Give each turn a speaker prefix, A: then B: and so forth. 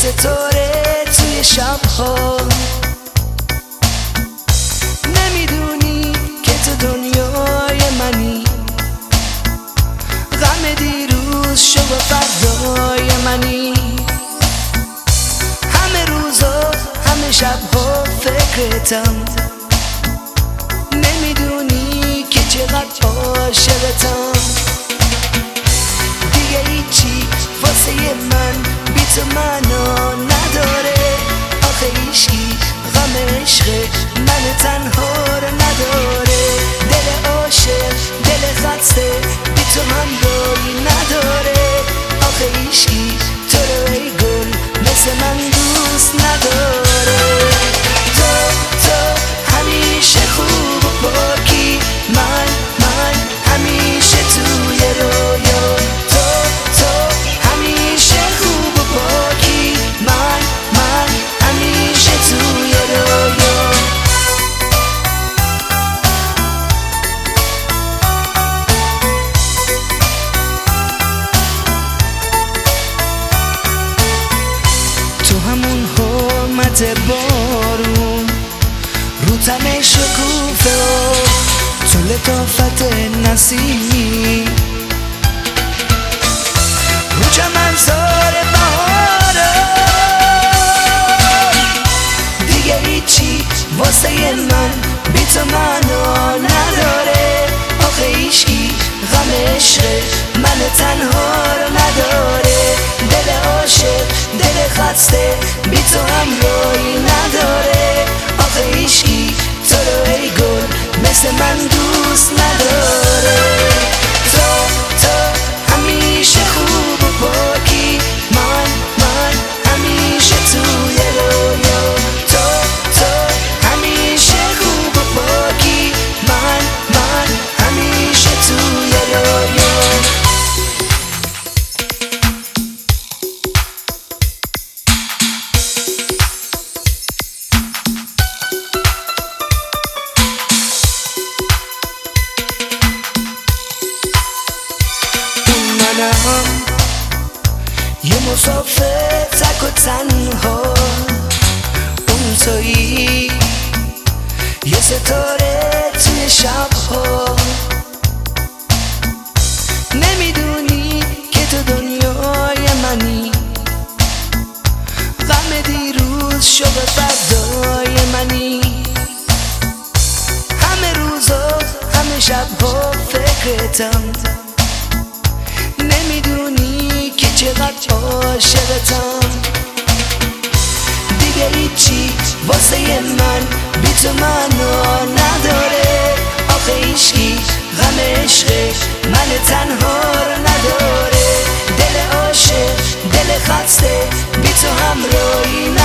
A: ستاره توی شبها. نمیدونی که تو دنیای منی، غم دیروز شو و فردای منی. همه روزا همه شبها فکرتم، نمیدونی که چقدر عاشقتم. دیگه هیچی واسه من بی تو معنا نداره. آخه هیچکی غم عشق من تنها رو نداره. دل عاشق دل خسته بی تو همراهی نداره. آخه هیچکی تو رو ای گل مثل من دوست نداره. تو همیشه خوب و پاکی، من همیشه توی رویا. تو همیشه خوب و پاکی، من همیشه توی رویا. تو همون حرمت بارون رو تن شکوفه و تو لطافت نسیمی رو چمنزار بهارا. دیگه هیچی واسه من بی تو معنا نداره. آخه هیچکی غم عشق من تنها رو نداره. دل عاشق دل خسته بی تو همراهی نداره. آخه هیچکی تو رو ای گل مثل من دوست نداره. تو همیشه خوب و پاکی، من همیشه توی رویا. تو همیشه خوب و پاکی، من همیشه توی رویا. یه مسافر تک و تنها، اون تویی یه ستاره توی شبها. نمیدونی که تو دنیای منی، غم دیروز شو به فردای منی. همه روزا همه شبها فکرتم، نمیدونی که چقدر عاشقتم. دیگه هیچی واسه من بی تو معنا نداره. آخه هیچکی غم عشق من تنها رو نداره. دل عاشق دل خسته بی تو همراهی نداره.